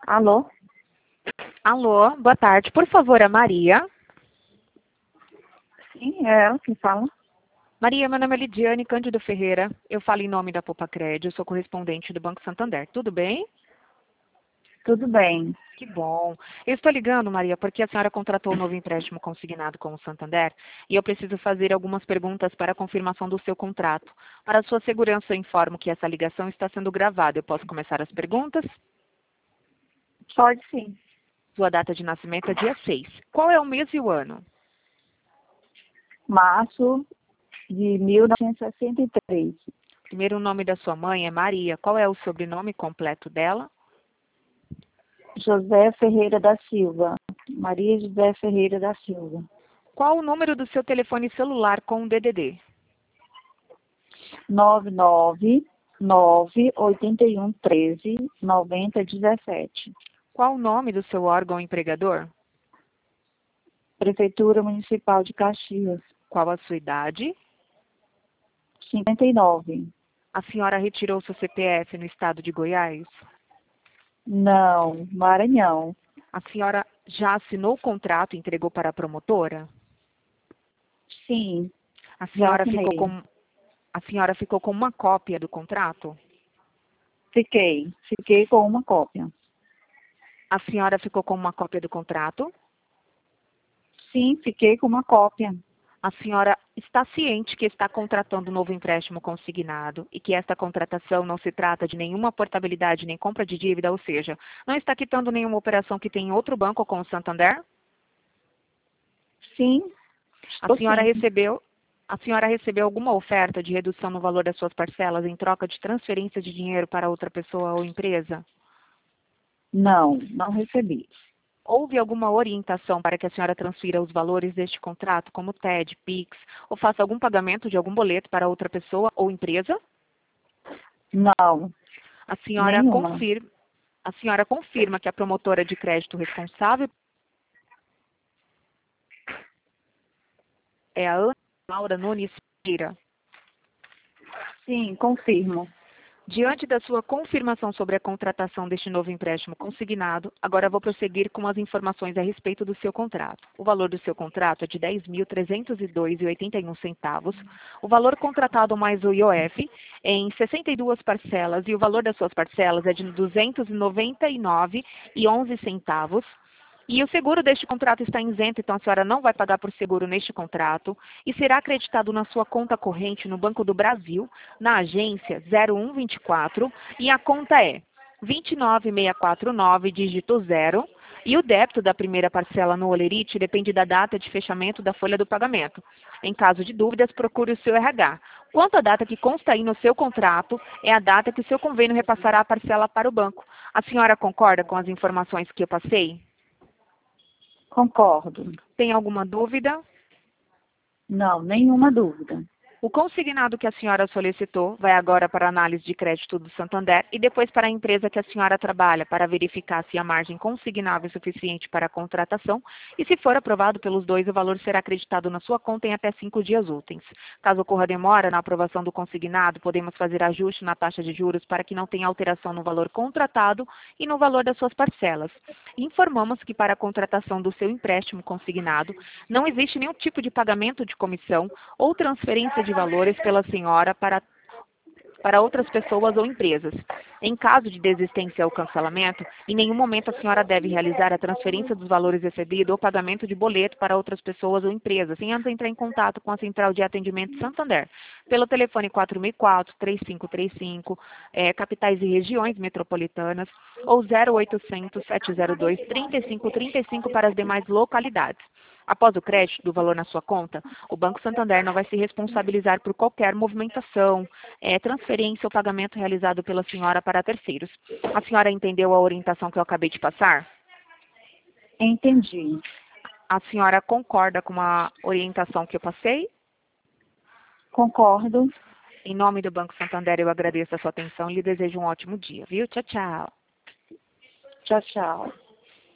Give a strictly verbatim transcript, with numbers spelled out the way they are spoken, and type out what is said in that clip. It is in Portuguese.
Alô? Alô, boa tarde. Por favor, a Maria. Sim, é ela que fala. Maria, meu nome é Lidiane Cândido Ferreira. Eu falo em nome da Popacred, eu sou correspondente do Banco Santander. Tudo bem? Tudo bem. Que bom. Eu estou ligando, Maria, porque a senhora contratou um novo empréstimo consignado com o Santander e eu preciso fazer algumas perguntas para a confirmação do seu contrato. Para a sua segurança, eu informo que essa ligação está sendo gravada. Eu posso começar as perguntas? Pode sim. Sua data de nascimento é dia seis. Qual é o mês e o ano? Março de mil novecentos e sessenta e três. Primeiro, o nome da sua mãe é Maria. Qual é o sobrenome completo dela? José Ferreira da Silva. Maria José Ferreira da Silva. Qual o número do seu telefone celular com o D D D? nove nove nove oito um três nove zero um sete. Qual o nome do seu órgão empregador? Prefeitura Municipal de Caxias. Qual a sua idade? cinquenta e nove. A senhora retirou seu C P F no estado de Goiás? Não, Maranhão. A senhora já assinou o contrato e entregou para a promotora? Sim, A já senhora assinei. ficou com a senhora ficou com uma cópia do contrato? Fiquei. Fiquei com uma cópia. A senhora ficou com uma cópia do contrato? Sim, fiquei com uma cópia. A senhora está ciente que está contratando um novo empréstimo consignado e que esta contratação não se trata de nenhuma portabilidade nem compra de dívida, ou seja, não está quitando nenhuma operação que tem em outro banco com o Santander? Sim, A estou senhora sim. recebeu, a senhora recebeu alguma oferta de redução no valor das suas parcelas em troca de transferência de dinheiro para outra pessoa ou empresa? Não, não recebi. Houve alguma orientação para que a senhora transfira os valores deste contrato, como T E D, Pix, ou faça algum pagamento de algum boleto para outra pessoa ou empresa? Não, A senhora nenhuma. confirma, a senhora confirma que a promotora de crédito responsável é a Ana Laura Nunes Pereira. Sim, confirmo. Diante da sua confirmação sobre a contratação deste novo empréstimo consignado, agora vou prosseguir com as informações a respeito do seu contrato. O valor do seu contrato é de dez mil trezentos e dois reais e oitenta e um centavos. O valor contratado mais o I O F é em sessenta e duas parcelas e o valor das suas parcelas é de duzentos e noventa e nove reais e onze centavos. E o seguro deste contrato está isento, então a senhora não vai pagar por seguro neste contrato e será acreditado na sua conta corrente no Banco do Brasil, na agência zero um vinte e quatro, e a conta é vinte e nove mil seiscentos e quarenta e nove, dígito zero, e o débito da primeira parcela no Olerite depende da data de fechamento da folha do pagamento. Em caso de dúvidas, procure o seu R H. Quanto à data que consta aí no seu contrato, é a data que o seu convênio repassará a parcela para o banco. A senhora concorda com as informações que eu passei? Concordo. Tem alguma dúvida? Não, nenhuma dúvida. O consignado que a senhora solicitou vai agora para a análise de crédito do Santander e depois para a empresa que a senhora trabalha para verificar se a margem consignável é suficiente para a contratação e, se for aprovado pelos dois, o valor será acreditado na sua conta em até cinco dias úteis. Caso ocorra demora na aprovação do consignado, podemos fazer ajuste na taxa de juros para que não tenha alteração no valor contratado e no valor das suas parcelas. Informamos que para a contratação do seu empréstimo consignado não existe nenhum tipo de pagamento de comissão ou transferência de valores pela senhora para, para outras pessoas ou empresas. Em caso de desistência ou cancelamento, em nenhum momento a senhora deve realizar a transferência dos valores recebidos ou pagamento de boleto para outras pessoas ou empresas, sem antes entrar em contato com a Central de Atendimento Santander, pelo telefone quatro mil e quatro, três cinco três cinco, é, capitais e regiões metropolitanas, ou zero oitocentos, sete zero dois, trinta e cinco trinta e cinco para as demais localidades. Após o crédito do valor na sua conta, o Banco Santander não vai se responsabilizar por qualquer movimentação, é, transferência ou pagamento realizado pela senhora para terceiros. A senhora entendeu a orientação que eu acabei de passar? Entendi. A senhora concorda com a orientação que eu passei? Concordo. Em nome do Banco Santander, eu agradeço a sua atenção e lhe desejo um ótimo dia, viu? Tchau, tchau. Tchau, tchau.